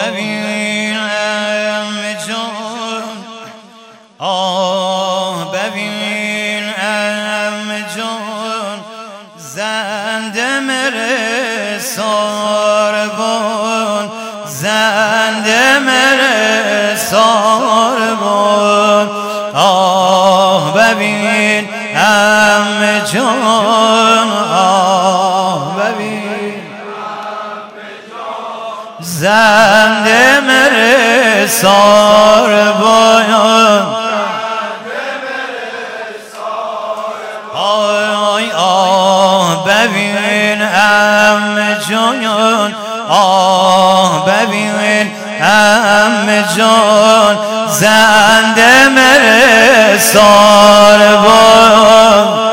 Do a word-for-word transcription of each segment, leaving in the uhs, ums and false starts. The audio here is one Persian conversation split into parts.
ببین عمه جان، آه ببین عمه جان، زنده مره ساربان، زنده مره ساربان. آه ببین عمه جان، آه ببین زنده مره ساربان. آی آه ببین عمه جان، آه ببین عمه جان، زنده مره ساربان.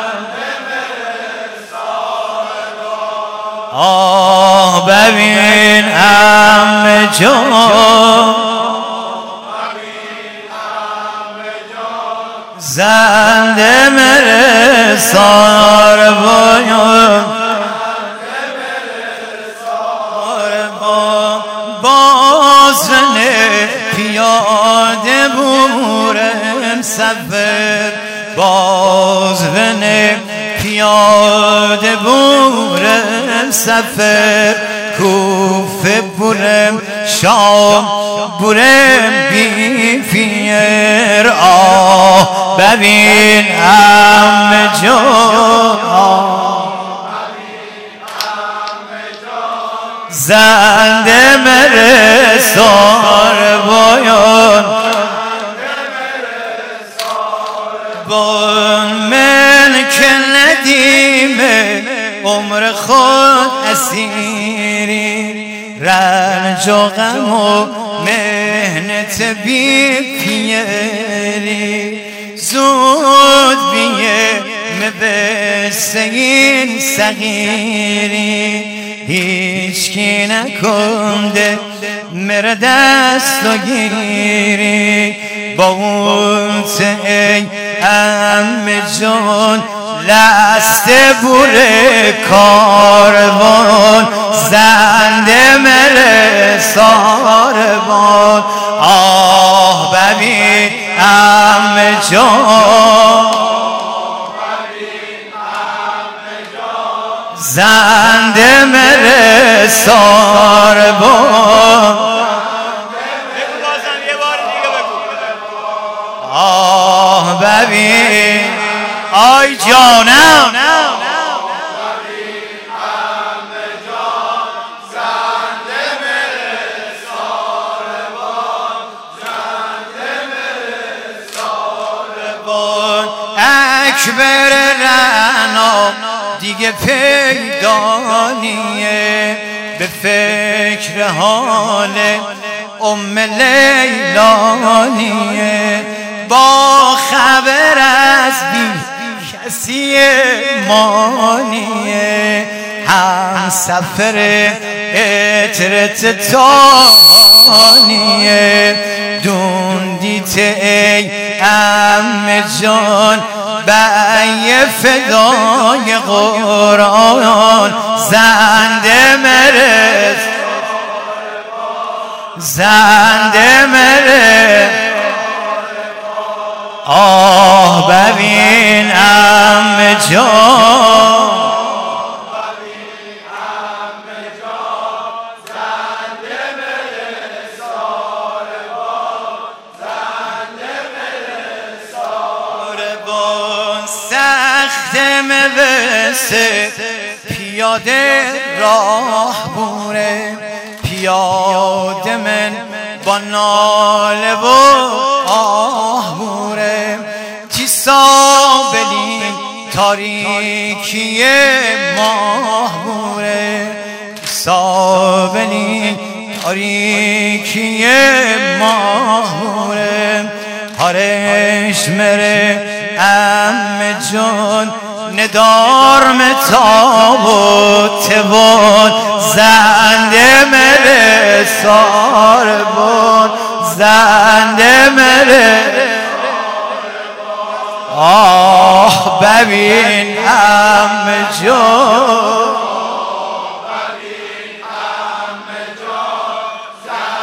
آه ببین عمه جان، زنده مره ساربان. باز نه پیاده بورم سفر، باز نه پیاده بورم سفر، کوفه بورم شام بورم بی فیر. آه ببین عمه جان، زنده مره ساربان. بان من که ندیم عمر خود اسیری، رنج و غم و مهنت بی پیری، زود بیه مبسته این صغیری، هیچ کی نکنده مره دست و گیری. با اون ای عمه جان، لسته بوره کاروان، زنده مره ساربان. آه ببین عمه جان، زنده مره ساربان. آه ببین آی جانم، زنده مره ساربان، زنده مره ساربان. اکبر رعنا دیگه پیدا نیه، به فکر حال ام لیلانیه، با خبر از بی کسی مانیه، هم سفر اطرت تانیه. دوندیت ای عمه جان، بای فدای قرآن، زنده مره زنده مره. آه ببین عمه جان، زنده مره ساربان، زنده مره ساربان. سخت مبسته پیاده راه بوره، پیاده من با ناله و آه بوره، تی سابلین تاریکی ماه بوره، سابلین تاریکی ماه بوره. هارش مره عمه جان، ندار متاب و تبان، زنده مره ساربان، زنده مره. آه ببین عمه جان، ببین عمه جان،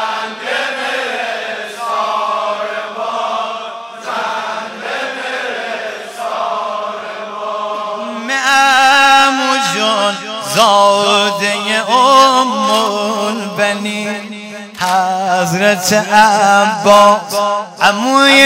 بنی حضرت عباس عموی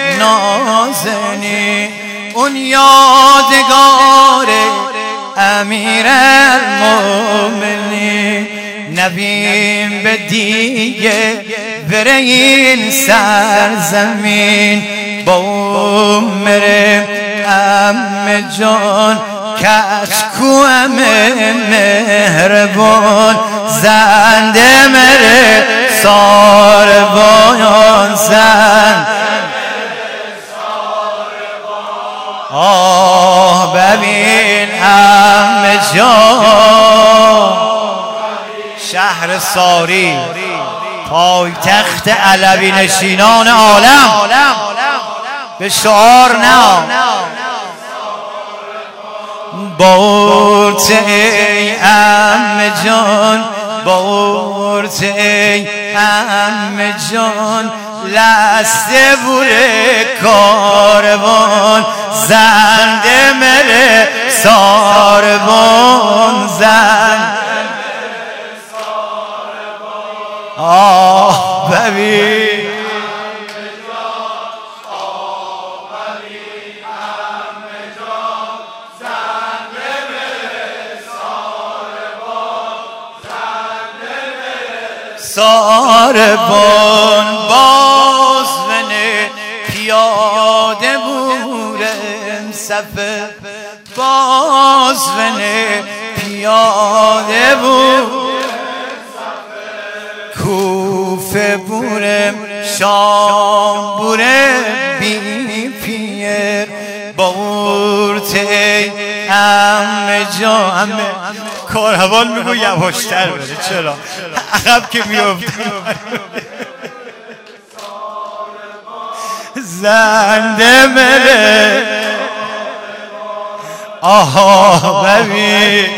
نازنی اون یادگار امیر المؤمنین نبیم به دیگه بره این سرزمین با عمر ام جان کشکوام مهربان زنده مره ساربان زن آه ببین ام جان شهر ساری پایتخت علوی نشینان عالم به شعار نه بورت ای ام جان بورت ای ام جان لسته بوره کاروان زنده مره ساربان زن آه ببین ساربان باز ونه پیاده بورم سفر باز ونه پیاده بورم کوفه بورم شام بورم بی پیر بورت ای ام جان کاروان میگو یواشتر بره چرا عقب که میفته زنده مره آها ببین